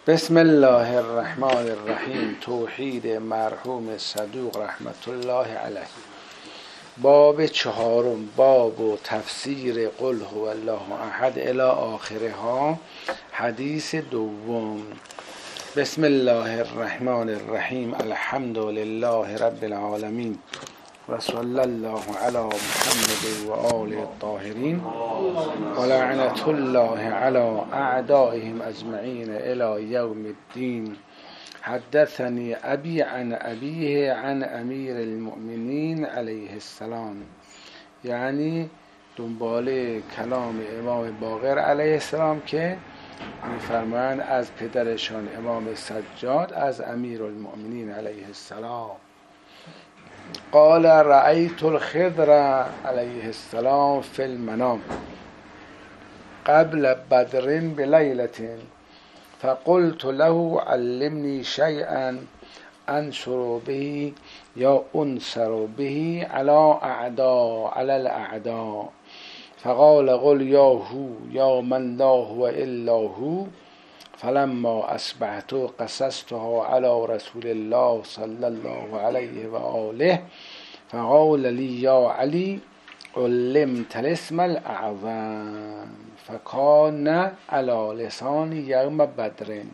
بسم الله الرحمن الرحیم. توحید مرحوم صدوق رحمت الله علیه. باب چهارم، باب و تفسیر قل هو الله احد الی آخره ها. حدیث دوم. بسم الله الرحمن الرحیم. الحمد لله رب العالمین و صلی الله علی محمد و آله الطاهرین و لعنت الله علی اعدائهم اجمعین الی یوم الدین. حدثنی ابی عن ابیه عن امیر المؤمنین علیه السلام. یعنی دنبال کلام امام باقر علیه السلام که میفرمایند از پدرشان امام سجاد از امیر المؤمنین علیه السلام. قال رأيت الخضر علیه السلام في المنام قبل بدر بليلة فقلت له علمني شيئا انشر به یا انصر به على الاعداء فقال قل یا هو یا من لا هو الا هو. فلما اصبحت قصصتها على رسول الله صلى الله عليه وآله فقال لي يا علي علمت الاسم الأعظم فكان على لسان یوم بدر.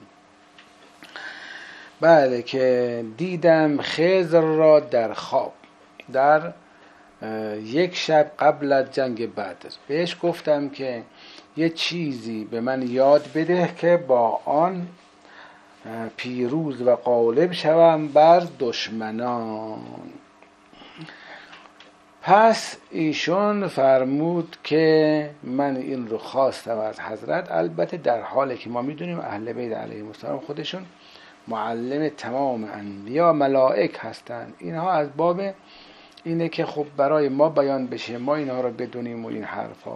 بله که دیدم خضر را در خواب در یک شب قبل از جنگ بدر. بهش گفتم که یه چیزی به من یاد بده که با آن پیروز و غالب شوم بر دشمنان. پس ایشون فرمود که من این رو خواستم از حضرت، البته در حالی که ما میدونیم اهل بیت علیهم السلام خودشون معلم تمام انبیا ملائک هستند. اینها از باب اینه که خب برای ما بیان بشه، ما اینها رو بدونیم و این حرفا.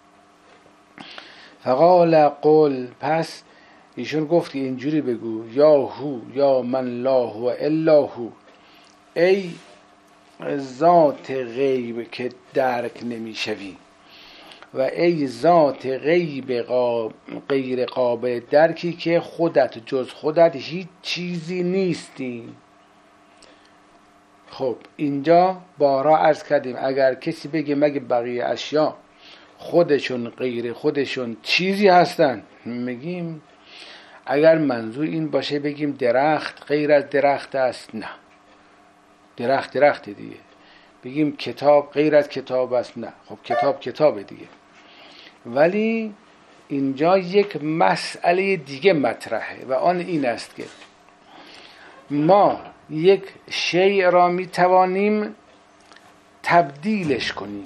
فقال قل، پس ایشون گفت که اینجوری بگو یا هو یا من لا هو الا هو. ای ذات غیب که درک نمیشوی و ای ذات غیب غیر قابل درکی که خودت جز خودت هیچ چیزی نیستی. خب اینجا بارها عرض کردیم اگر کسی بگه مگه بقیه اشیا خودشون غیر خودشون چیزی هستن، میگیم اگر منظور این باشه بگیم درخت غیر از درخت است، نه، درخت دیگه. بگیم کتاب غیر از کتاب است، نه، خب کتاب دیگه. ولی اینجا یک مسئله دیگه مطرحه و آن این است که ما یک شیء را میتوانیم تبدیلش کنیم،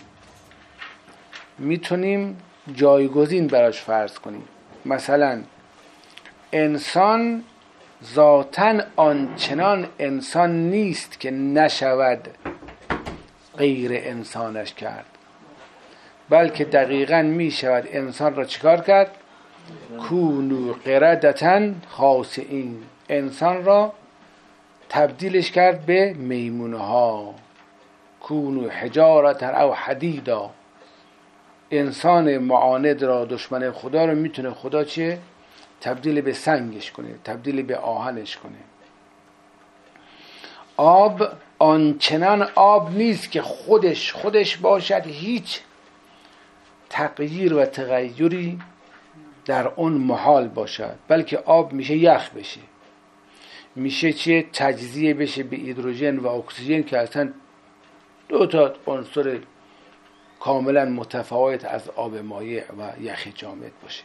میتونیم جایگزین براش فرض کنیم. مثلا انسان ذاتاً آنچنان انسان نیست که نشود غیر انسانش کرد، بلکه دقیقاً میشود انسان را چیکار کرد؟ کونو قردة خاسئین. انسان را تبدیلش کرد به میمونها. کونو حجارة او حدیدا. انسان معاند را، دشمن خدا رو میتونه خدا چیه؟ تبدیل به سنگش کنه، تبدیل به آهنش کنه. آب آنچنان آب نیست که خودش باشد، هیچ تغییر و تغییری در اون محال باشد، بلکه آب میشه یخ بشه، میشه چیه؟ تجزیه بشه به هیدروژن و اکسیژن که اصلا دو تا عنصر کاملا متفاوت از آب مایع و یخ جامد باشه.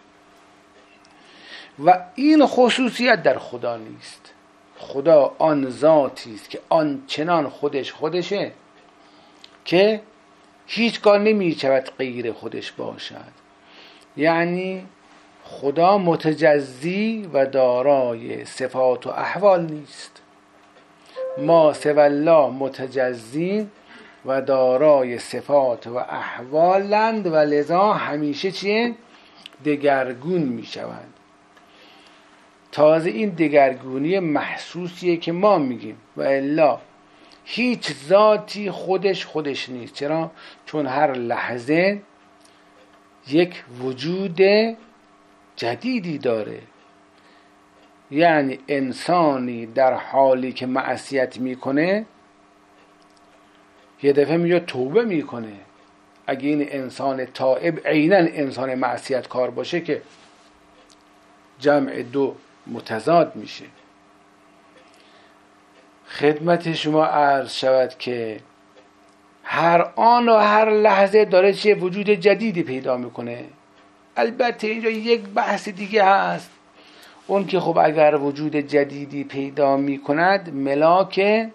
و این خصوصیت در خدا نیست. خدا آن ذاتی است که آنچنان خودشه که هیچگاه نمیشود غیر خودش باشد. یعنی خدا متجزی و دارای صفات و احوال نیست. ما سوی الله متجزی و دارای صفات و احوالند و لذا همیشه چیه؟ دگرگون می شوند. تازه این دگرگونی محسوسیه که ما میگیم و الا هیچ ذاتی خودش نیست. چرا؟ چون هر لحظه یک وجود جدیدی داره. یعنی انسانی در حالی که معصیت میکنه یه دفعه میاد توبه میکنه. اگه این انسان تائب عیناً انسان معصیت کار باشه که جمع دو متضاد میشه. خدمت شما عرض شود که هر آن و هر لحظه داره چه وجود جدیدی پیدا میکنه. البته اینجا یک بحث دیگه هست، اون که خب اگر وجود جدیدی پیدا میکند ملاک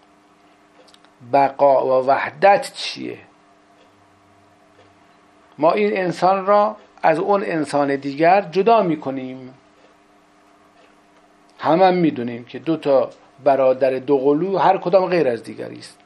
بقا و وحدت چیه؟ ما این انسان را از اون انسان دیگر جدا میکنیم. هم میدونیم که دو تا برادر دوقلو هر کدام غیر از دیگری است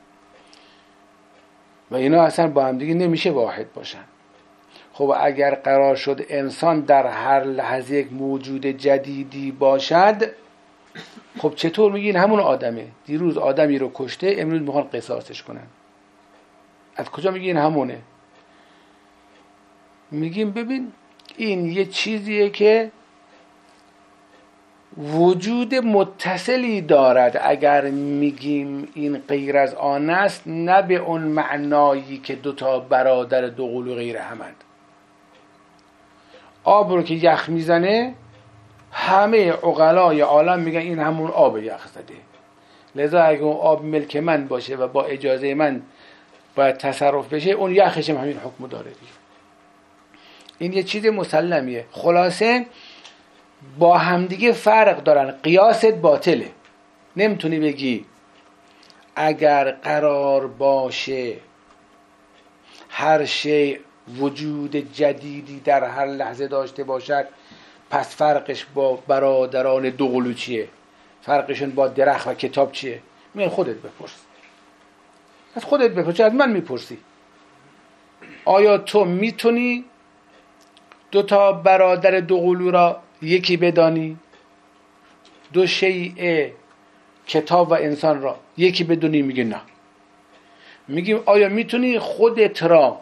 و اینا اصلا با هم دیگه نمیشه واحد باشن. خب اگر قرار شد انسان در هر لحظه یک موجود جدیدی باشد، خب چطور میگین همون آدمه؟ دیروز آدمی رو کشته، امروز میخوان قصاصش کنن. از کجا میگین همونه؟ میگیم ببین این یه چیزیه که وجود متصلی دارد. اگر میگیم این غیر از آن است، نه به اون معنایی که دوتا برادر دوقلو غیر همند. آب رو که یخ میزنه همه عقلای عالم میگن این همون آب یخ زده، لذا اگه اون آب ملک من باشه و با اجازه من باید تصرف بشه، اون یخش هم همین حکم داره دیگه. این یه چیز مسلمیه. خلاصه با همدیگه فرق دارن. قیاست باطله. نمیتونی بگی اگر قرار باشه هر شی وجود جدیدی در هر لحظه داشته باشد، پس فرقش با برادران دوقلو چیه؟ فرقشون با درخت و کتاب چیه؟ میگن خودت بپرس. از خودت بپرس، از من میپرسی. آیا تو میتونی دو تا برادر دوقلو را یکی بدانی؟ دو شیء کتاب و انسان را یکی بدونی؟ میگه نه. میگیم آیا میتونی خودت را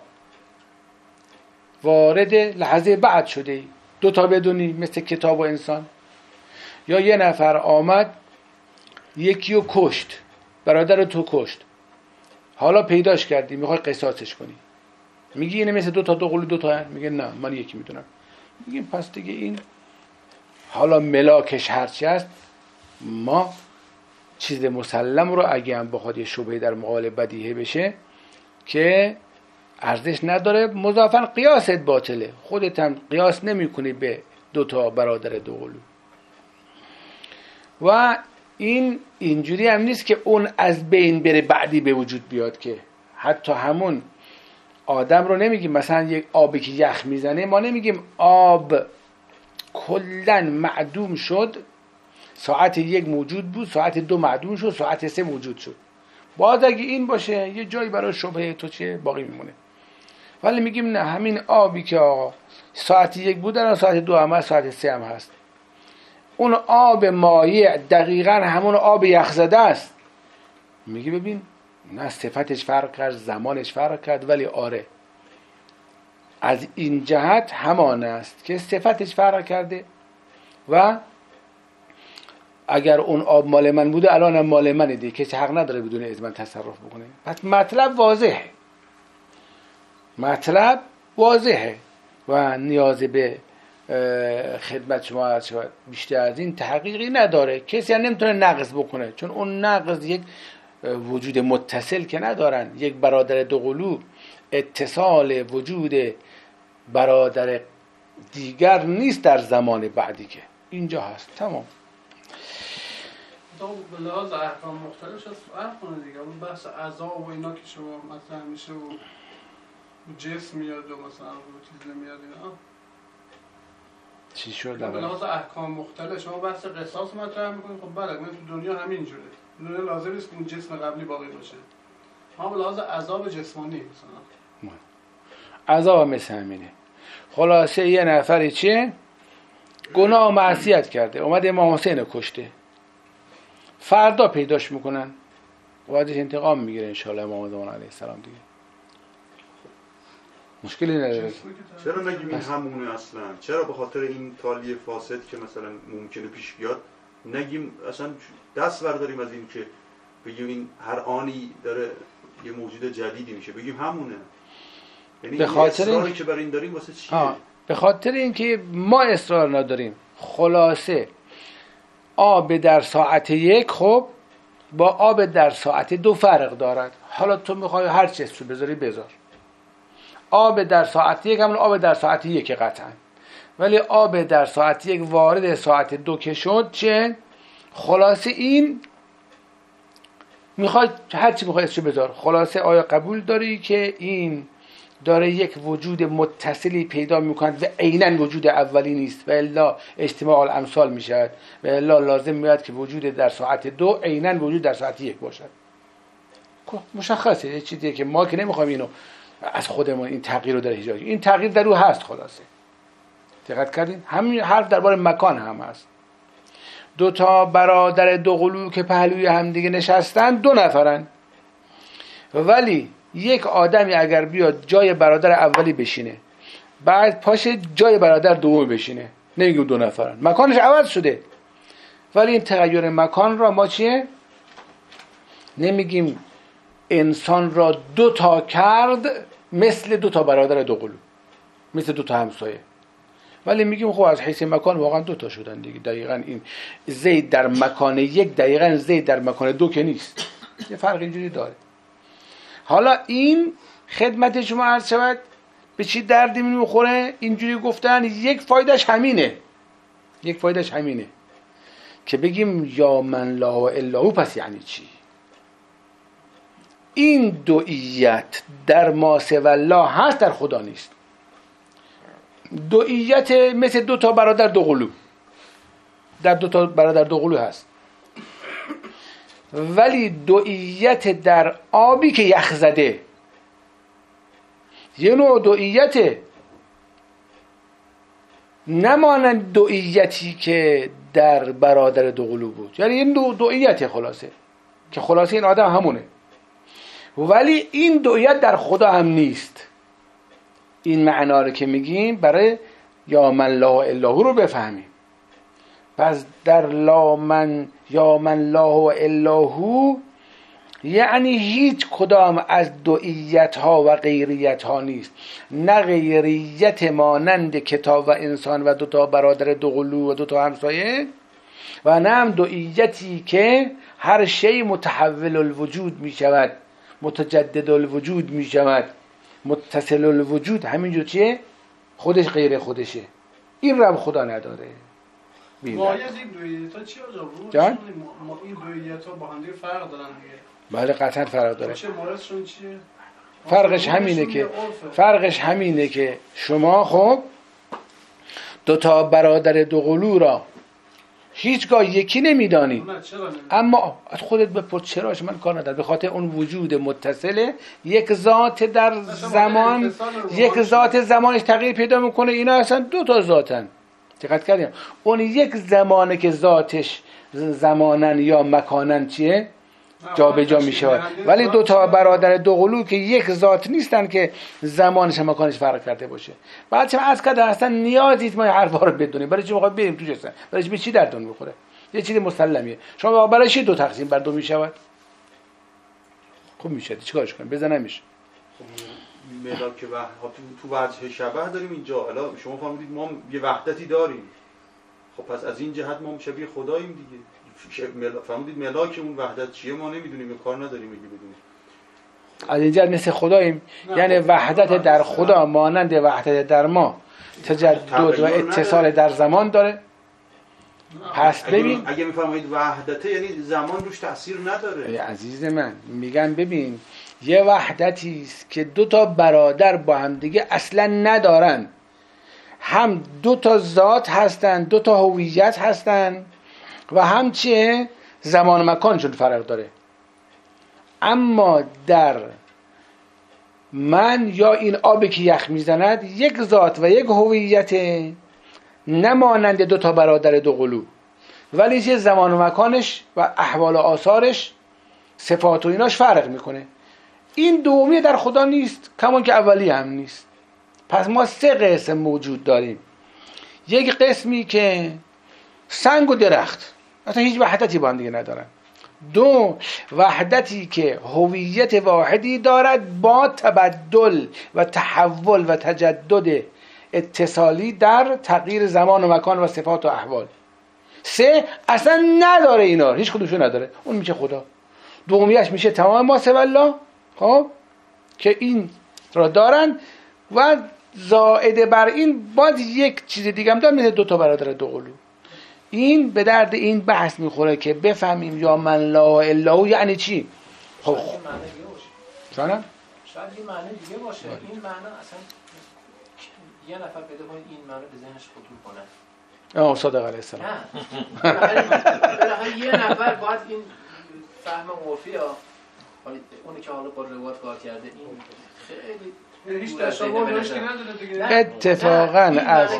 وارد لحظه بعد شده دو تا بدونی مثل کتاب و انسان؟ یا یه نفر آمد یکی رو کشت، برادر تو کشت، حالا پیداش کردی میخوای قصاصش کنی، میگی اینه مثل دو تا دوقلو دو تا هست؟ میگه نه من یکی میدونم. میگیم پس دیگه این حالا ملاکش هرچی هست، ما چیز مسلم رو اگه هم بخواد یه شبهه در مقابل بدیهه بشه که ارزش نداره، مضافاً قیاست باطله. خودت هم قیاس نمی کنی به دو تا برادر دوقلو. و این اینجوری هم نیست که اون از بین بره بعدی به وجود بیاد، که حتی همون آدم رو نمیگیم مثلا یک آبی که یخ میزنه، ما نمیگیم آب کلن معدوم شد، ساعت یک موجود بود، ساعت دو معدوم شد، ساعت سه موجود شد. باید اگه این باشه یه جایی برای شبهه تو چه باقی میمونه. ولی میگیم نه، همین آبی که آقا ساعت یک بود الان ساعت دو هم هست، ساعت سه هم هست. اون آب مایع دقیقا همون آب یخزده است. میگی ببین نه، صفتش فرق کرد، زمانش فرق کرد، ولی آره از این جهت همان است که صفتش فرق کرده و اگر اون آب مال من بوده الان هم مال منه دیگه، کسی حق نداره بدون از من تصرف بکنه. پس مطلب واضحه، مطلب واضحه و نیاز به خدمت شما بیشتر از این تحقیقی نداره. کسی هم نمیتونه نقض بکنه، چون اون نقض یک وجود متصل که ندارن. یک برادر دوقلو اتصال وجود برادر دیگر نیست در زمان بعدی که اینجا هست. تمام. به لحاظ احکام مختلف شد فرق کنه دیگه. اون بحث عذاب و اینا که شما مطرح میشه و جسم میاد و مثلا چیز نمیاد اینا چی شد؟ به لحاظ احکام مختلف شما بحث قصاص مطرح میکنید. خب بله، تو دنیا همین جوره. دنیا لازم نیست که اون جسم قبلی باقی باشه. ما به لحاظ عذاب جسمانی مثلا عذاب مثل همینه. خلاصه یه نفری چه گناه و معصیت کرده، اومد امام حسین کشته، فردا پیداش میکنن و ازش انتقام میگیره انشاءالله امام زمان علیه السلام دیگه. مشکلی نداره. چرا نگیم این همونه اصلا؟ چرا به خاطر این تالی فاسد که مثلا ممکنه پیش بیاد نگیم اصلا دست برداریم از این که بگیم این هر آنی داره یه موجود جدیدی میشه، بگیم همونه؟ یعنی به خاطر اصراری که برای این داریم واسه چیه؟ به خاطر اینکه ما اصرار نداریم. خلاصه آب در ساعت 1 خب با آب در ساعت 2 فرق دارد. حالا تو میخوای هر چیزی بذاری بذار. آب در ساعت 1 همون آب در ساعت 1 قطعا، ولی آب در ساعت 1 وارد ساعت 2 که شد چه؟ خلاصه این میخوای هر چی میخوای اسمش بذار. خلاصه آیا قبول داری که این داره یک وجود متصلی پیدا میکند و عیناً وجود اولی نیست و الا اجتماع الامثال میشود و الا لازم میاد که وجود در ساعت 2 عیناً وجود در ساعت 1 باشد؟ مشخصه یه چیزیه که ما که نمیخوایم اینو از خودمون این تغییر رو در ایجاد، این تغییر در او هست. خلاصه دقت کردین؟ همین حرف درباره مکان هم هست. 2 تا برادر 2 قلو که پهلوی هم دیگه نشستن 2 نفرن، ولی یک آدمی اگر بیاد جای برادر اولی بشینه بعد پاشه جای برادر دوم بشینه، نمیگیم 2 نفرن، مکانش عوض شده. ولی این تغییر مکان را ما چیه؟ نمیگیم انسان را 2 تا کرد مثل 2 تا برادر 2 قلو، مثل 2 تا همسایه، ولی میگیم خب از حیث مکان واقعا 2 تا شدن دیگه. دقیقاً این زید در مکان 1 دقیقاً زید در مکان 2 که نیست، یه فرق اینجوری داره. حالا این خدمت شما عرض شود به چی دردی میخوره؟ اینجوری گفتن یک فایدهش همینه که بگیم یا من لا و الا هو، پس یعنی چی؟ این دوئیت در ما سوی الله هست، در خدا نیست. دوئیت مثل 2 تا برادر 2 قلو، در 2 تا برادر 2 قلو هست، ولی دوئیت در آبی که یخ زده یه نوع دوئیته، نمانند دوئیتی که در برادر 2 قلو بود. یعنی این دوئیته خلاصه که خلاصه این آدم همونه، ولی این دوئیت در خدا هم نیست. این معنا رو که میگیم برای یا من لا الا هو رو بفهمیم. پس در یا من لا الا هو یعنی هیچ کدام از دوئیت ها و غیریت ها نیست، نه غیریت مانند کتاب و انسان و 2 تا برادر 2 قلو و 2 تا همسایه، و نه هم دوئیتی که هر شی متحول الوجود می شود، متجدد الوجود می شود، متصل الوجود، همینجور چیه؟ خودش غیر خودشه. این رو خدا نداره. مایز این دوئیت چی آجا؟ جان؟ این دوئیت ها با هم دیگه فرق دارن دیگه. بله قطعا فرق داره. چه مایزشون چیه؟ فرقش همینه که شما خب 2 تا برادر 2 قلو را هیچگاه یکی نمیدانی، اما از خودت بپرس چراش من کار ندارم، به خاطر اون وجود متصله، یک ذات در زمان، یک ذات زمانش تغییر پیدا میکنه. اینا اصلا 2 تا ذاتن. دقت کردیم اون یک زمانه که ذاتش زمانن یا مکانن چیه؟ جا به جا میشه، ولی 2 تا برادر 2 قلو که یک ذات نیستن که زمانش و مکانش فرق کرده باشه. بعد چه از کده اصلا نیازی نیست ما این حرفا رو بدونیم. برای چی میخواد بریم توش؟ اصلا برای چی به چی دردون میخوره؟ یه چیز مسلمیه. شما برای چی 2 تقسیم بر 2 میشود؟ خوب میشه چیکارش کنیم؟ بزنمش. ملاک تو وجه شبه داریم اینجا. حالا شما فهمیدید ما یه وحدتی داریم، خب پس از این جهت ما شبیه خداییم دیگه. فهمیدید ملاک اون وحدت چیه؟ ما نمیدونیم، کار نداریم اگه بدونیم. از اینجا مثل خداییم، یعنی وحدت در خدا مانند وحدت در ما تجدد و اتصال در زمان داره. پس ببین اگه میفرمایید وحدته یعنی زمان روش تأثیر نداره. عزیز من میگم ببین یه وحدتی است که 2 تا برادر با هم دیگه اصلا ندارن، هم 2 تا ذات هستن، 2 تا هویت هستن و هم چیه؟ زمان مکانشون فرق داره. اما در من یا این آبی که یخ میزند یک ذات و یک هویت، نمانند 2 تا برادر 2 قلو، ولی چه زمان و مکانش و احوال و آثارش، صفات و ایناش فرق میکنه. این دومی در خدا نیست، کمان که اولی هم نیست. پس ما 3 قسم موجود داریم. یک قسمی که سنگ و درخت اصلا هیچ وحدتی با هم دیگه ندارن. 2 وحدتی که هویت واحدی دارد با تبدل و تحول و تجدد اتصالی در تغییر زمان و مکان و صفات و احوال. 3 اصلا نداره، اینا هیچ کدومشو نداره. اون میشه خدا. دومیش میشه تمام ما سوی الله، خب که این را دارن و زائد بر این باز یک چیز دیگه هم دارن، مثل 2 تا برادر 2 قلو. این به درد این بحث میخوره که بفهمیم یا من لا الا هو یعنی چی. خب شاید این معنی دیگه باشه. شاید این معنی دیگه باشه. این معنی اصلا یه نفر پیدا کنید این معنی به ذهنش خطور کنه. صادق علیه السلام. نه بالاخره یه نفر باید این فهم عرفی ها، اونی که حالا با روایت کار کرده، این خیلی هیچ تشابه روش که نداره دیگه. اتفاقا از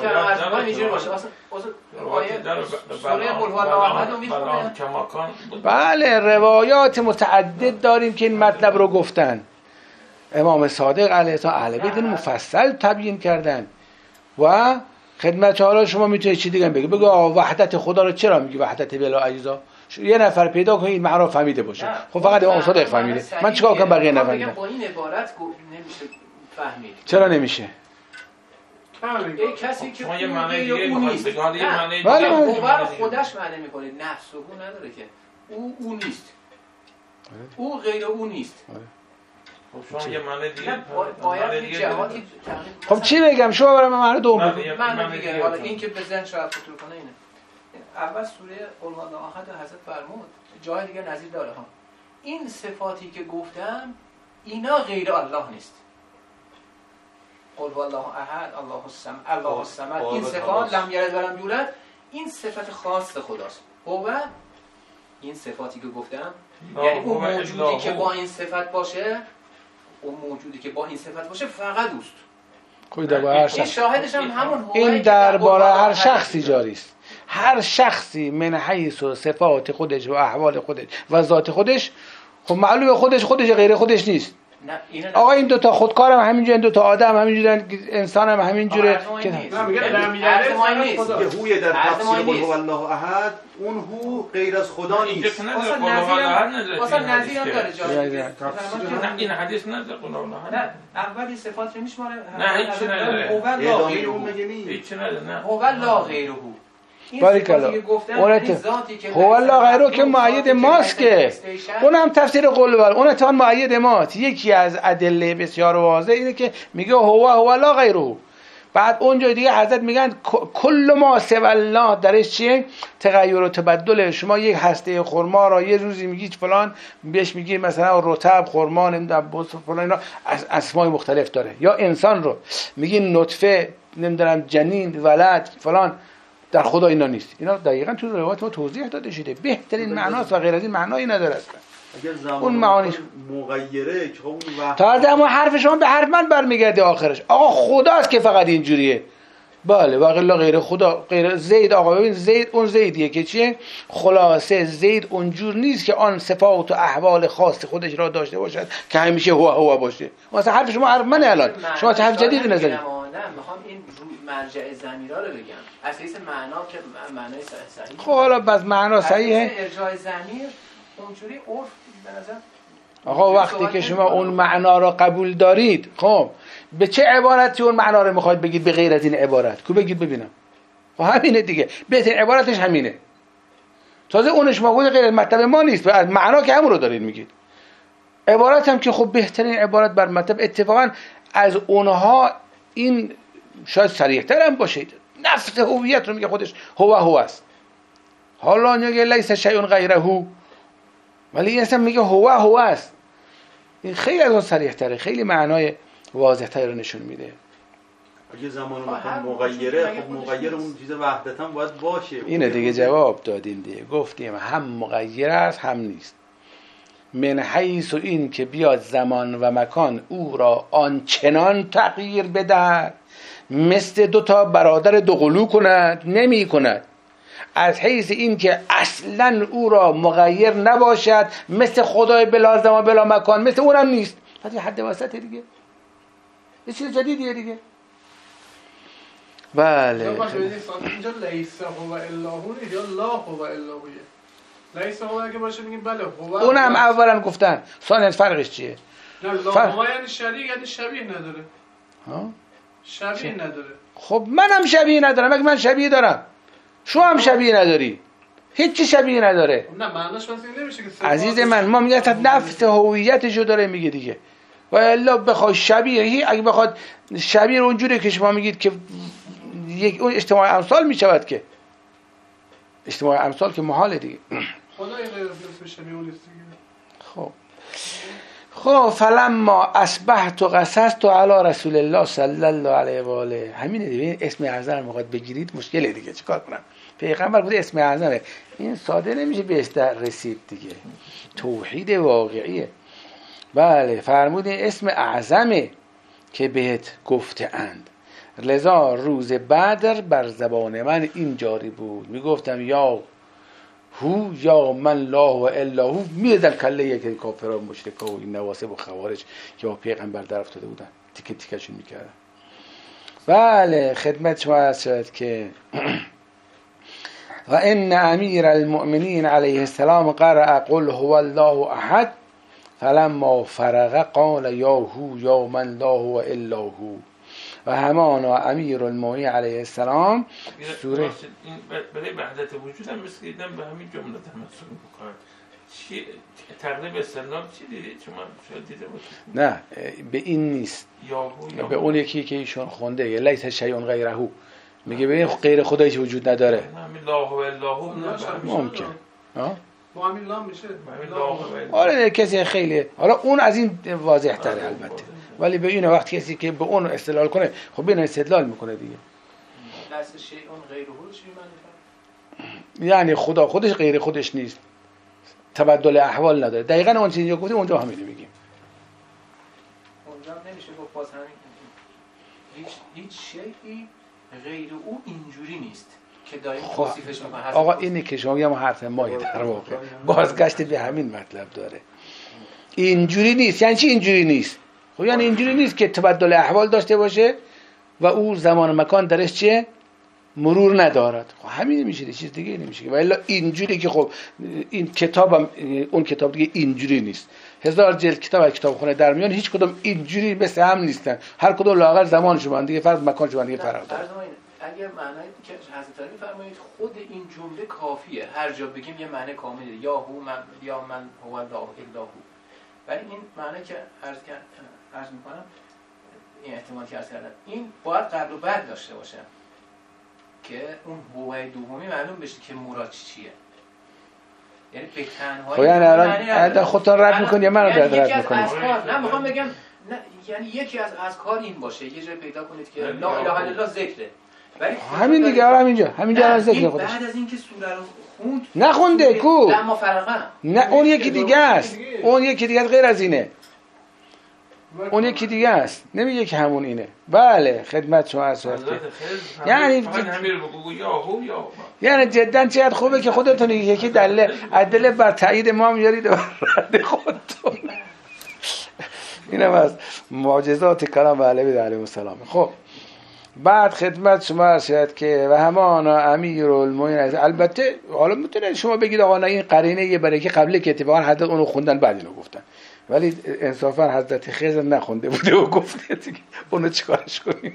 بله روایات متعدد داریم که این مطلب رو گفتن. امام صادق علیه السلام اهل بیت مفصل تبیین کردن و خدمت حالا شما میتونید چی دیگه بگو وحدت خدا رو چرا میگی وحدت بلا اجزا؟ یه نفر پیدا کنید این معنا فهمیده باشه. خب فقط امام صادق فهمیده، من چیکار کنم بقیه نفهمیدن؟ با این عبارت نمیشه فهمید. چرا نمیشه؟ یک کسی که یه معنی دیگه نیست، یه معنی دیگه باور خودش معنی میکنه، نفس و نداره که او نیست، او غیر او نیست. خب شما یه معنی دیگه باید جهاتی. خب چی بگم؟ شما برای من معنی دوم بگو. معنی دیگه حالا این که به ذهن شاید خطور کنه اینه. اول سوره قل هو الله احد حضرت فرمود، جای دیگه نظیر داره ها. این صفاتی که گفتم اینا غیر الله نیست. قل هو الله احد، الله الصمد، این صفات لم یلد و لم یولد، این صفت خاص خداست. هو این صفاتی که گفتم یعنی اون موجودی که با این صفت باشه، اون موجودی که با این صفت باشه فقط اوست. این شاهدش هم همون این درباره هر شخصی جاری است. هر شخصی من حیث و صفات خودش و احوال خودش و ذات خودش، خب معلومه خودش غیر خودش نیست. آقا این 2 تا خودکار هم همینجوره، این 2 تا آدم همینجوره، انسان هم همینجوره که نه میگه هوی در تفسیر قل هو الله احد، اون هو غیر از خدا نیست. اصلا نظیر هم داره جایی. این حدیث نداره قل هو الله احد. نه اولی صفات رو میشماره. نه هیچ نداره. هیچ نداره. نه هو لا غیره. بارک الله. هو الله غیره که مؤید ماست، که اون هم تفسیر قول بر اون اتفاقا مؤید ماست. یکی از ادله بسیار واضح اینه که میگه هو الله غیره. بعد اونجا دیگه حضرت میگن کل ما سوی الله درش چیه؟ تغییر و تبدل. شما یک هسته خرما را یه روزی میگید فلان، بهش میگی مثلا رطب، خرما، نمیدونم بوس فلان، اینا اسمای مختلف داره. یا انسان رو میگی نطفه، نمیدونم جنین، ولد، فلان. در خدا اینا نیست. اینا دقیقاً تو روایات ما توضیح داده شده. بهترین معناست و غیر از این معنایی نداره اصلا. اون معانیش مغیره که اون تا ما حرف شما به حرف من برمیگرده آخرش. آقا خداست که فقط اینجوریه. بله و الا غیر خدا، غیر زید. آقا ببین زید اون زیدیه که چیه؟ خلاصه زید اونجور نیست که آن صفات و احوال خاص خودش را داشته باشد که همیشه هو باشه. مثلا حرف شما حرف منه الان. شما چه حرف جدیدی نزنید. نه میخوام این مرجع ضمیرا رو بگم. اساس معنا که معنای صحیح. خب حالا بس معنا صحیحه. ارجاع ضمیر اونجوری عرف به نظر. آقا وقتی که شما اون معنا را قبول دارید، خب به چه عبارتی اون معنا رو میخواید بگید به غیر از این عبارت؟ کو بگید ببینم. خب همینه دیگه. بهترین عبارتش همینه. تازه اونش موجود غیر مطلب ما نیست. معنا که همون رو دارید میگید. عبارت هم که خب بهترین عبارت بر مطلب، اتفاقا از اونها این شاید صریح‌تر هم باشه. نفس هویت رو میگه خودش هو است. حالا میگه لیس شیء غیره، ولی این اصلا میگه هو است. این خیلی از اون صریح‌تره، خیلی معنای واضح‌تری رو نشون میده. اگه زمان مغیره، خب مغیر اون چیز وحدت هم باید باشه. اینه دیگه جواب دادیم دیگه. گفتیم هم مغیر است هم نیست. من حیث این که بیاد زمان و مکان او را آنچنان تغییر بدهد مثل 2 تا برادر 2 قلو کند، نمی کند. از حیث این که اصلا او را مغیر نباشد، مثل خدای بلا زمان بلا مکان، مثل اونم نیست. پس یه حد وسط دیگه، یه چیز جدیدیه دیگه. بله اینجا لیس هو الا هو یا لا هو الا هو. لیس هو اگه باشه میگیم بله هو. اونم اولا گفتن، ثانیا فرقش چیه؟ نه لا هو یعنی شریک، یعنی شبیه نداره. ها؟ شبیه نداره. خب منم شبیه ندارم، اگه من شبیه دارم شو هم شبیه نداری، هیچی شبیه نداره. نه معناش واسه این نمیشه که عزیز من، ما میگه تا نفس هویتشو داره میگه دیگه. و الا بخواد شبیه، اگه بخواد شبیه اونجوری که شما میگید که یک اون اجتماع امثال میشود، که اجتماع امثال که محاله دیگه. خدای غیر از شبیه اون نیست دیگه. خب فلما اصبحت و قصصت علی رسول الله صلی الله علیه و آله. همینه دیگه، اسم اعظم میخواد بگیرید مشکله دیگه، چیکار کنم؟ پیغمبر گفته اسم اعظمه، این ساده نمیشه بهش رسید دیگه، توحید واقعیه. بله فرمودین اسم اعظمه که بهت گفته اند. لذا روز بدر بر زبان من این جاری بود، میگفتم یا هو یا من لا و الا هو، میدن کله یک کافرها و مشرکا و این نواسب و خوارج که با پیغمبر در افتاده بودن تیکه تیکشون میکردن. بله خدمت شما عرض شد که و ان امیر المؤمنین علیه السلام قرأ قل هو الله احد فلما فرغ قال یا هو یا من لا هو الا هو. و همانا امیر المؤمنین علیه السلام سوره این برای وحدت وجود هم مثل دیدن به همین جمله تمثل میکنن. چی تقریب استدلال چی دیدید شما؟ شاید دیده باشید. نه به این نیست، به اون یکی که ایشون خونده لیس شیء غیره، میگه به این غیر خدایی وجود نداره. همین لا هو الا هو ممکن با همین لام میشه. آره کسی خیلی، حالا اون از این واضح تره البته، ولی به این وقت کسی که به اون استدلال کنه خب بین استدلال میکنه دیگه. لحظه شیء غیره چی معنی؟ یعنی خدا خودش غیر خودش نیست، تبدل احوال نداره. دقیقاً اون چیزی که گفتیم اونجا همین میگیم. اونجا نمیشه گفت باز همین هیچ شیئی غیر او اینجوری نیست که دایم توصیفش میکنه. آقا اینی که شما میگم حرف مایی در واقع بازگشت به همین مطلب داره. اینجوری نیست یعنی چی اینجوری نیست؟ خب یعنی اینجوری نیست که تبدل احوال داشته باشه و او زمان و مکان درش چیه؟ مرور ندارد. خب همین میشه، چیز دیگه نمیشه. و الا اینجوری که خب این کتابم اون کتاب دیگه اینجوری نیست. 1000 جلد کتابخونه در میان هیچ کدوم اینجوری مثل هم نیستن، هر کدوم لااقل زمانشون من دیگه فرق مکانشون دیگه فرق داره. اگه معنی که حضرت علی فرمایید خود این جمله کافیه، هر جا بگیم یه معنی کامله، یا هو من یا من هو الله الا هو. ولی این معنی که عرض میکنم، این احتمال که عرض کردم، این باید قبل و بعد داشته باشه که اون هوای دومی معلوم بشه که مراد چیه. یعنی به تنهایی خب یعنی الان خودتون رد میکنی یا من رد میکنم؟ نه میخوام بگم نه، یعنی یکی از اذکار این باشه، یه جای پیدا کنید که لا اله الا الله ذکره. ولی همین دیگه همینجا ذکر خودش. بعد از اینکه سوره رو خوند نخونده کو؟ لما فرقه. نه اون یکی دیگه است، اون یکی دیگه غیر از اینه، اون یکی دیگه است، نمیگه که همون اینه. بله خدمت شما عرض یعنی جدا چقدر خوبه که خودتون یکی دلیل بر تایید ما میارید و رد خودتون. اینم از معجزات کلام علوی علیه السلام. خب بعد خدمت شما عرض که و همانا امیر المؤمنین. البته حالا میتونه شما بگید آقا نه این قرینه یه برای که قبل که اتفاقا حضرت اونو خوندن بعد اینو گفتن، ولی انصافا حضرت خضر نخونده بوده و گفته دیگه اونو چیکارش کنیم؟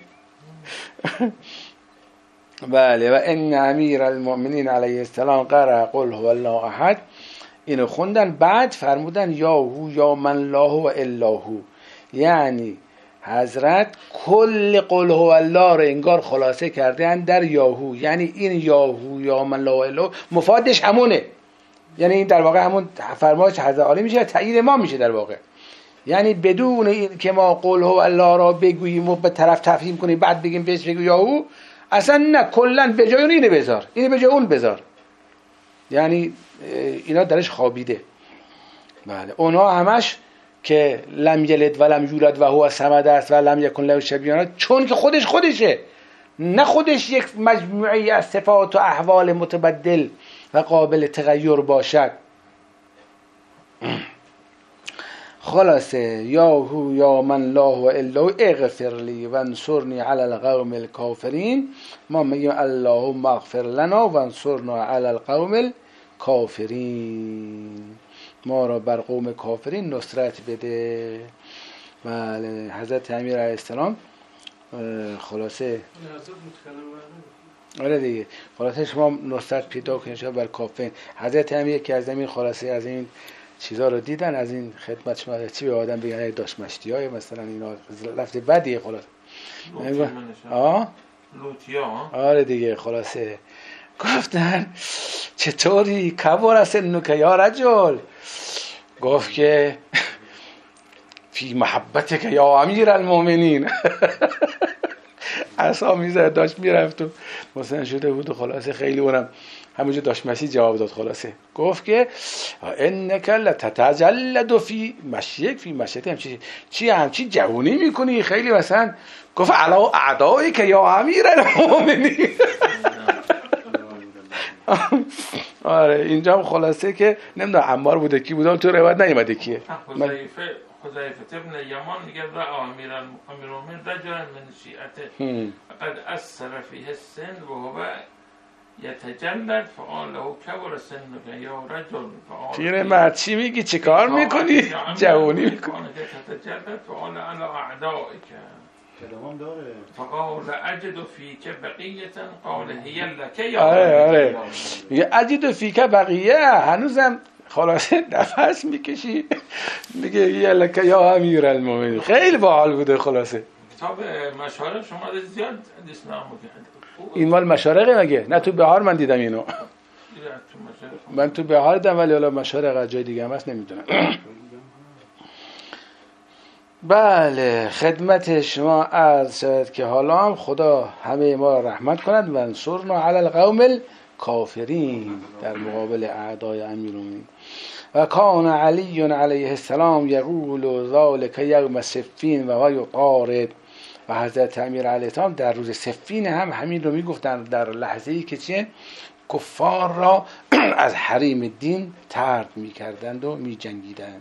بله و ان امیر المؤمنین علیه السلام قرأ قل هو الله احد، اینو خوندن بعد فرمودن یا هو یا من لا هو الا هو. یعنی حضرت کل قل هو الله رو انگار خلاصه کردن در یاهو، یعنی این یاهو یا من لا هو الا هو مفادش همونه، یعنی این در واقع همون فرمایش حضرت علی میشه، تایید ما میشه در واقع. یعنی بدون این که ما قل هو الله را بگوییم و به طرف تفهیم کنیم بعد بگیم بهش بگو یاهو، اصلا نه، کلا به جای اون اینو بذار، اینو به جای اون بذار، یعنی اینا درش خوابیده. بله اونها همش که لم یلد و لم یولد و هو الصمد است و لم یکن له شبیه، چون که خودشه، نه خودش یک مجموعه از صفات و احوال متبدل و قابل تغییر باشد. خلاصه یا هو یا من لا هو الا هو اغفر لی وانصرنی علی القوم الکافرین. ما میگیم اللهم اغفر لنا وانصرنا علی القوم الکافرین، ما را بر قوم کافرین نصرت بده. بله حضرت امیر علیه السلام خلاصه آره دیگه، خلاصه شما نصرت پیدا کنید شما بر کافرین. حضرت امیر که از این خلاصه از این چیزا رو دیدن، از این خدمت شما چی به آدم بگن داشت مشتیای مثلا اینا لفظ بدیه خلاص لوتیا. آره دیگه خلاصه گفتن چطوری کبار سنو که یا رجل، گفت که فی محبت که یا امیر المؤمنین. عصا میزد داشت میرفت و مثلا شده بود و خلاصه خیلی اونم همونجا داشت مسیح جواب داد. خلاصه گفت که انک لتتجلد فی مشیک فی مشیت، همچی جوونی میکنی خیلی مثلا. گفت علا اعدایی که یا امیر المؤمنین. آره اینجا هم خلاصه که نمیدونم عمار بوده کی بوده تو روایت نیومده کیه. حذیفه ابن یمان میگه و امیر المؤمنین رجلا من شیعته قد اثر فیه السن و هو یتجلد فقال له کبر سنک یا رجل. پیر مرد چی میگی چه کار میکنی جوونی میکنی. یتجلد فقال علی اعدائک کلام داره. فقال اجد فیک بقیه قال هی لک یا. آره میگه اجد فیک بقیه، هنوزم خلاصه نفس میکشی میگه هی لک یا امیر المؤمنین. خیلی باحال بوده. خلاصه کتاب مشارق شما زیاد اسلام میگه. این مال مشارقه مگه؟ نه تو بهار من دیدم اینو. من تو بهار دیدم ولی حالا مشارق جای دیگه هم هست نمیدونم. بله خدمت شما عرض شد که حالا هم خدا همه ما را رحمت کند و انصرنا علی القوم الکافرین در مقابل اعدای امیرالمومنین. و کان علی علیه السلام یقول ذلک یوم صفین و هو یطارد. و حضرت امیر علیه السلام در روز صفین هم همین رو میگفتن، در لحظه‌ای که چه کفار را از حریم دین طرد میکردند و میجنگیدند.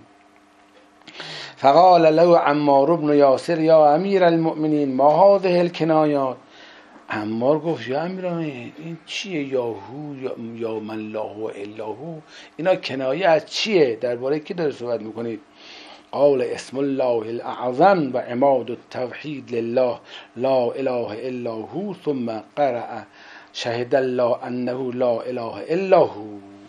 فقال له عمار بن یاسر یا امیر المؤمنین ما هذه الکنایات. عمار گفت یا امیرالمؤمنین این چیه؟ یاهو یا من لا هو الا هو، اینا کنایه از چیه؟ درباره کی داره صحبت میکنید؟ قال اسم الله الاعظم و عماد التوحید لله لا اله الا هو ثم قرأ شهد الله انه لا اله الا هو.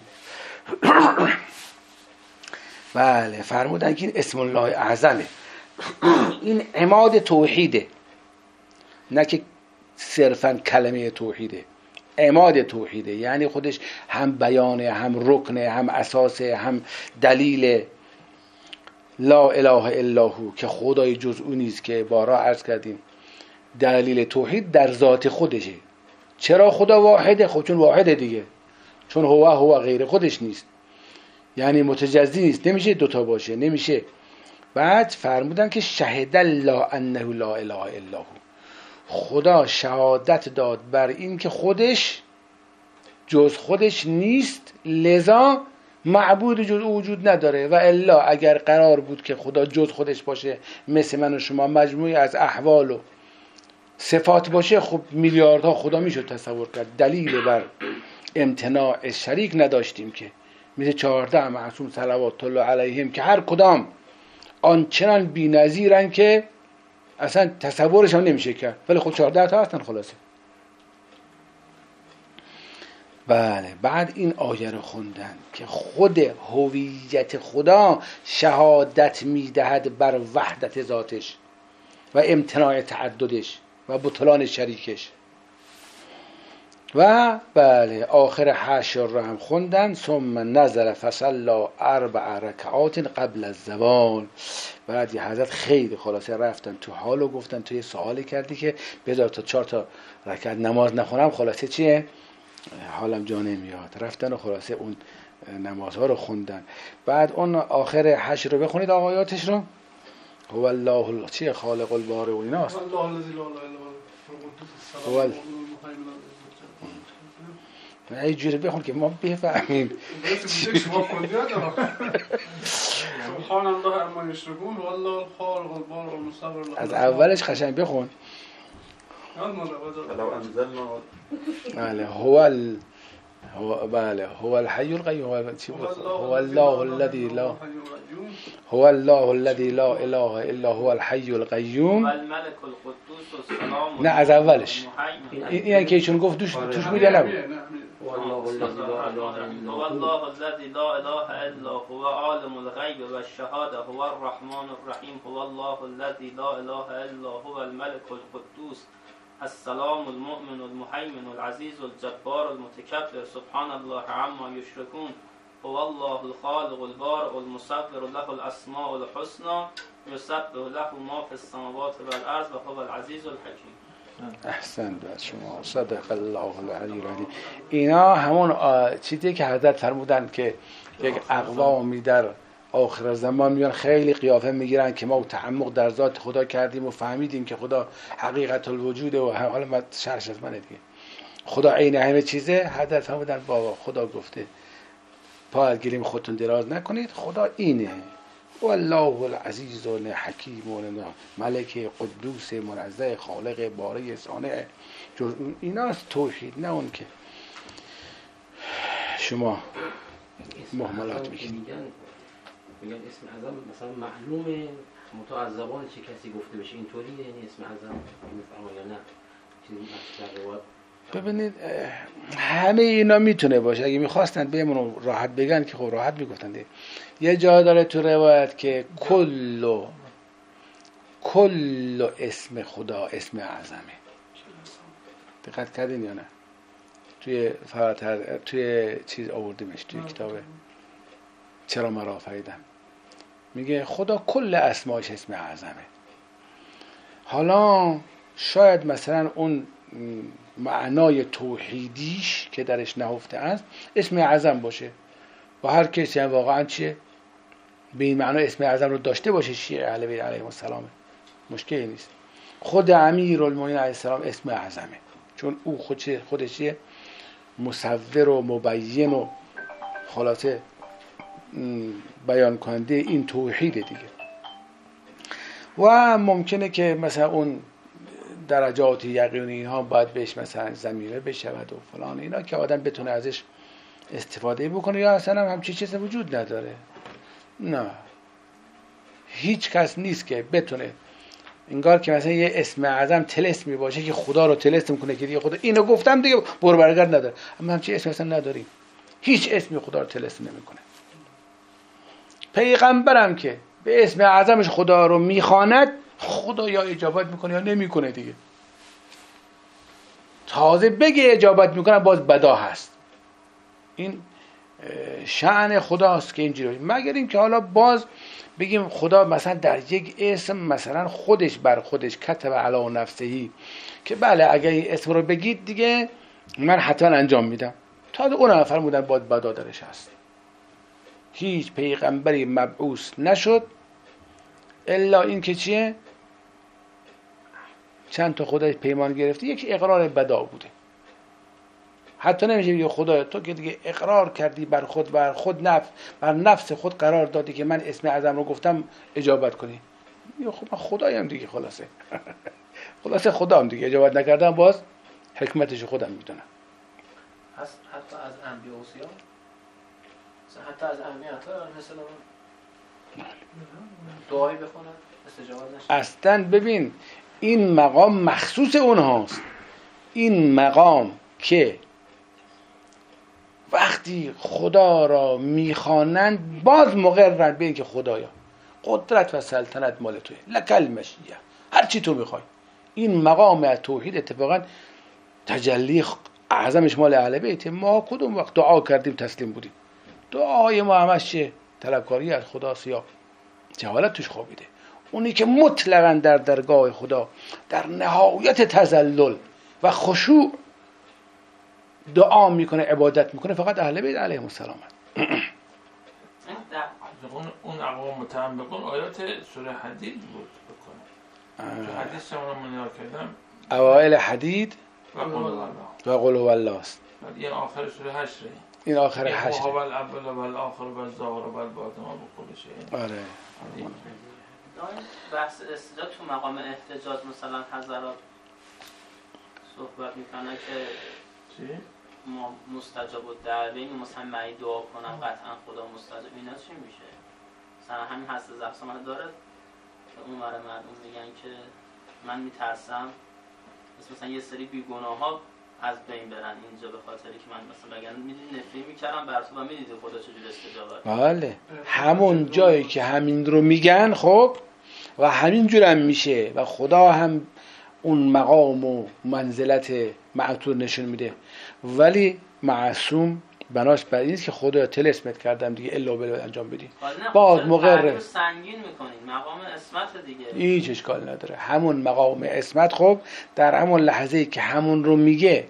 بله فرمودن که این اسم الله اعظمه، این عماد توحیده، نه که صرفا کلمه توحیده، عماد توحیده، یعنی خودش هم بیانه هم رکنه هم اساسه هم دلیل. لا اله الا هو که خدای جز او نیست، که بارها عرض کردیم دلیل توحید در ذات خودشه. چرا خدا واحده؟ خب چون واحده دیگه، چون هو غیر خودش نیست، یعنی متجزی نیست، نمیشه دوتا باشه، نمیشه. بعد فرمودن که شهد الله انه لا اله الا هو، خدا شهادت داد بر این که خودش جز خودش نیست، لذا معبود جز او وجود نداره. و الا اگر قرار بود که خدا جز خودش باشه، مثل من و شما مجموعی از احوال و صفات باشه، خب میلیاردها خدا میشد تصور کرد. دلیل بر امتناع شریک نداشتیم که مثل 14 معصوم صلوات الله علیهم که هر کدام آنچنان بی‌نظیرن که اصلا تصورش هم نمیشه کرد، ولی خود 14 تا هستن خلاصه. بله بعد این آیه رو خوندن که خود هویت خدا شهادت میدهد بر وحدت ذاتش و امتناع تعددش و بطلان شریکش. و بله آخر حشر رو هم خوندن. ثم نزل فصلی 4 رکعات قبل الزوال. بعد یه حضرت خیلی خلاصه رفتن تو حال و گفتن توی سوالی کردی که بذار تا 4 رکعت نماز نخونم خلاصه چیه حالم جا نمیاد. رفتن و خلاصه اون نمازها رو خوندن. بعد اون آخر حشر رو بخونید آیاتش رو. هو الله چیه خالق البارئ و ایناست. یه جوری بخون که ما بفهمیم. شما کنجا سبحان الله اما یشرکون والله الخالق البارئ المصور. از اولش قشنگ بخون. لو انزلنا بله هو الحي القيوم هو الله الذي لا اله الا هو الحي القيوم. نه از اولش این که ایشون گفت توش میده نبود. هو الله الذي لا اله الا هو عالم الغيب والشهاده هو الرحمن الرحيم هو الله الذي لا اله الا هو الملك القدوس السلام المؤمن المهيمن العزيز الجبار المتكبر سبحان الله عما يشركون هو الله الخالق البارئ المصور له الاسماء الحسنى يسبح له ما في السماوات والارض وهو العزيز الحكيم. احسنت از شما. صدق الله العلی العظیم. اینا همون چیزی که حضرت فرمودن که یک اقوامی در آخر زمان میان خیلی قیافه میگیرن که ما تعمق در ذات خدا کردیم و فهمیدیم که خدا حقیقت الوجوده و حالا ما شرح از منه دیگه خدا عین همه چیزه. حضرت فرمودن بابا خدا گفته پا از گلیم خودتون دراز نکنید، خدا اینه والله العزیز الحکیم ملک قدوس منزه خالق باری صانع. ایناست توحید، نه اون که شما مهملات میکنید. میگن اسم اعظم مثلا معلومه متو از زبان چه کسی گفته بشه اینطوریه، یعنی اسم اعظم میفهمه یا نه چیزی در روایت. ببینید همه اینا میتونه باشه. اگه میخواستن بهمون راحت بگن که خب راحت میگفتن دیگه. یه جا داره تو روایت که کل اسم خدا اسم اعظمه. دقت کردین یا نه؟ توی چیز آوردیمش توی کتاب چرا مرا آفریدم. میگه خدا کل اسماش اسم اعظمه. حالا شاید مثلا اون معنای توحیدیش که درش نهفته است اسم اعظم باشه و هر کسی هم واقعا چیه به این معنای اسم اعظم رو داشته باشه شیعه اهل بیت علیهم السلام مشکلی نیست. خود امیرالمومنین علیه السلام اسم اعظمه چون او خودش مصور و مبین و خلاصه بیان کننده این توحیده دیگه. و ممکنه که مثلا اون درجات یقینی اینها باید بهش مثلا ضمیره بشود و فلان اینا که آدم بتونه ازش استفاده بکنه یا اصلا همچین چیزی وجود نداره. نه هیچ کس نیست که بتونه انگار که مثلا یه اسم اعظم طلسمی باشه که خدا رو طلسم کنه که دیگه خدا اینو گفتم دیگه برو برگرد نداره. اما همچین اسمی اصلا نداریم. هیچ اسمی خدا رو طلسم نمیکنه. پیغمبرم که به اسم اعظمش خدا رو میخواند خدا یا اجابت میکنه یا نمیکنه دیگه. تازه بگه اجابت میکنه باز بدا هست. این شأن خداست که اینجوری. مگر این که حالا باز بگیم خدا مثلا در یک اسم مثلا خودش بر خودش کتب علی نفسهی که بله اگه این اسم رو بگید دیگه من حتما انجام میدم. تازه اون فرمودن باز بدا درش هست. هیچ پیغمبری مبعوث نشد الا این که چیه؟ چند تا خدای پیمان گرفته، یک اقرار بدا بوده. حتی نمیشه بگی خدا تو که دیگه اقرار کردی بر نفس خود قرار دادی که من اسم اعظم رو گفتم اجابت کنی. خب من خدایم دیگه خلاصه خدام دیگه اجابت نکردم باز حکمتش خودم میدونم. هست حتی از انبیاء و سیاه حتی از انبیاء مثلا دعایی بخونن استجابت نشه. اصلا ببین این مقام مخصوص اونهاست. این مقام که وقتی خدا را میخوانند باز مقررند به این که خدایا قدرت و سلطنت مال توی لکل مشیه هر چی تو میخوای. این مقام از توحید اتفاقا تجلی اعظمش مال اهل بیت. ما کدوم وقت دعا کردیم تسلیم بودیم؟ دعای ما همش چه؟ طلبکاری از خداست یا جهالت توش خوابیده. اونی که مطلقاً در درگاه خدا در نهایت تذلل و خشوع دعا میکنه عبادت میکنه فقط اهل بیت علیهم السلام. اون اقوام متعمقون آیات سوره حدید بود بکنه. حدیث شما رو منیار کردم اوائل حدید و قل هو الله است. این آخر سوره حشره. این آخر حشره. هو الاول و الاخر و الظاهر و الباطن و بكل شيء. آره. بحث استدلال تو مقام احتجاج مثلا حضرات صحبت میکنه که چی؟ ما مستجاب الدعوین مثلا معی دعا کنم قطعا خدا مستجاب، اینا چی میشه؟ مثلا همین هست زفزمانه داره که اون مره مردم میگن که من میترسم مثلا یه سری بیگناه ها از بین برن اینجا به خاطری که من مثلا بگن میدونی نفری میکردم بر تو و میدیدی خدا چجور استجابت. بله همون جایی که همین رو میگن خب و همین جورم میشه و خدا هم اون مقام و منزلت معطور نشون میده، ولی معصوم بناش بر این که خدا تلسمت کردم دیگه الا بلا انجام بدی باز مقرره سنگین میکنین مقام اسمت دیگه هیچ اشکال نداره. همون مقام اسمت خب در همون لحظه‌ای که همون رو میگه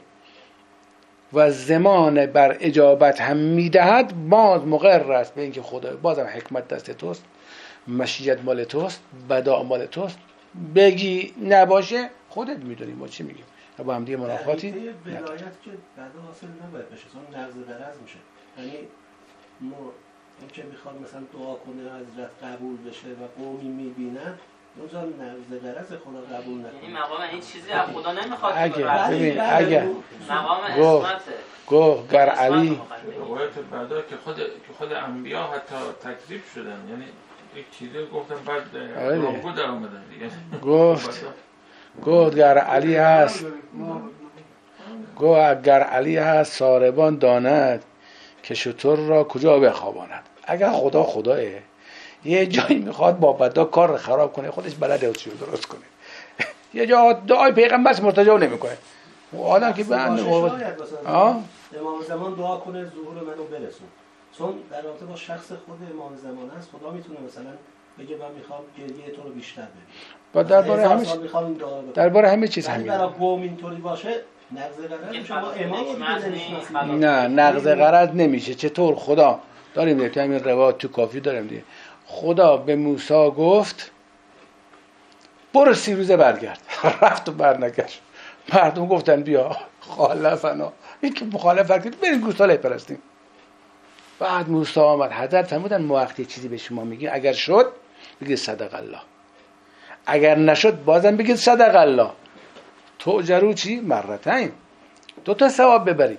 و زمان بر اجابت هم میدهد باز مقرر است به اینکه خدا بازم حکمت دست توست، مشیت مال توست، بداع مال توست، بگی نباشه خودت میدونی ما چی میگیم با هم دیگه منافاتی ولایت که بعدا حاصل نباید بشه، چون نقض غرض میشه. یعنی ما این که میخواد مثلا دعا کنه حضرت قبول بشه و قومی میبینن اونجا نقض غرض خدا قبول نکنه. این مقام این چیزی از خدا نمیخواد. اگر مقام اسمته گفت گر علی روایت بعدا که خود انبیا حتی تکذیب شدن، یعنی یک چیزی گفتن بعد رامگو در آمدن دیگه. گفت گر علی هست، گفت اگر علی هست ساربان داند که شتر را کجا بخواباند. اگر خداه یه جایی میخواد با بدا کار رو خراب کنه خودش بلده چی رو درست کنه. یه جا دعای پیغمبر مرتجا نمیکنه آدم که بنده امام زمان دعا کنه ظهور منو برسون، چون در رابطه با شخص خود امام زمان است. خدا میتونه مثلا بگه من میخوام گریه تو رو بیشتر ببینم با درباره همه چیز همین. برای قوم اینطوری باشه نقض غرض شما امام نه نقض غرض نمیشه. چطور خدا داریم دیگه همین روایت تو کافی داریم دیگه. خدا به موسی گفت برو 30 روزه برگرد. رفت و برنگشت. مردم گفتن بیا خالفنا، این که مخالفت کرد بریم گوساله پرستیم. بعد موسی آمد حضرت فرمودن ما وقتی چیزی به شما میگیم اگر شد بگید صدق الله، اگر نشد بازم بگید صدق الله، تؤجروا چی؟ مرتين، 2 ثواب ببرید.